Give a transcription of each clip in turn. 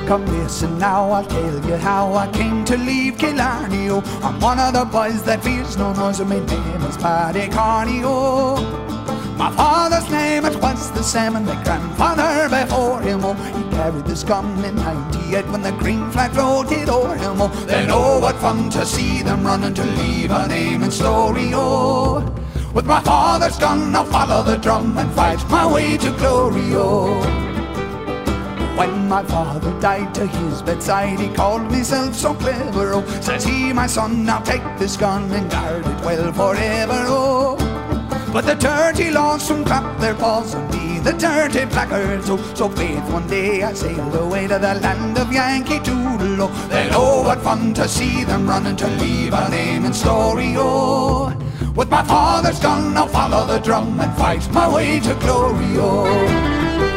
Come listen now, I'll tell you how I came to leave Killarney, oh. I'm one of the boys that fears no noise, and my name is Paddy Carney, oh. My father's name it was the same, and my grandfather before him, oh. He carried this gun in 98 when the green flag floated o'er him, oh. Then oh, what fun to see them running to leave a name and story, oh. With my father's gun I'll follow the drum and fight my way to glory, oh. When my father died to his bedside, he called himself so clever, oh. Says he, my son, now take this gun and guard it well forever, oh. But the dirty laws soon clap their paws on me, the dirty blackguards, oh. So faith one day I sailed away to the land of Yankee Doodle, oh. Then oh, what fun to see them running to leave a name and story, oh. With my father's gun I'll follow the drum and fight my way to glory, oh.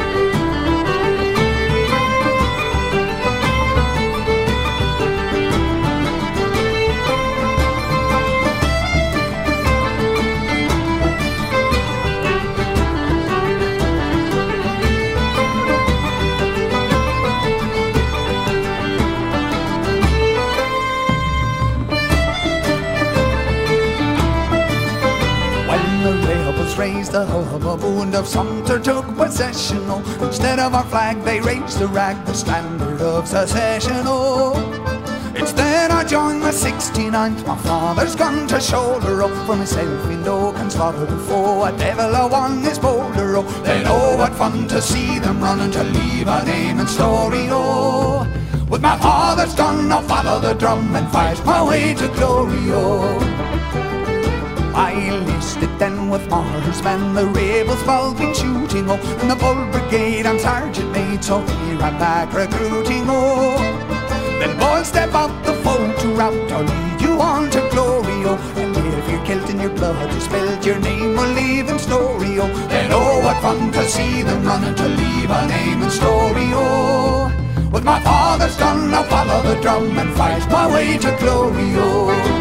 Raised the hubbub and of Sumter took possession, oh. Instead of our flag they raised the rag, the standard of secession, oh. Instead I joined the 69th, my father's gun to shoulder, oh. For myself in Doak and slaughter the foe, a devil a one is bolder, oh. Then oh, what fun to see them running to leave a name and story, oh. With my father's gun I'll follow the drum and fight my way to glory, oh. I enlisted then with Marsman, the rebels all been shooting, oh. In the Bull Brigade I'm sergeant mate, so here I'm back recruiting, oh. Then boys step out the foe to rout, I'll lead you on to glory, oh. And if you're killed in your blood is spilled, your name will leave in story, oh. Then oh, what fun to see them running to leave a name and story, oh. With my father's gun I'll follow the drum and fight my way to glory, oh.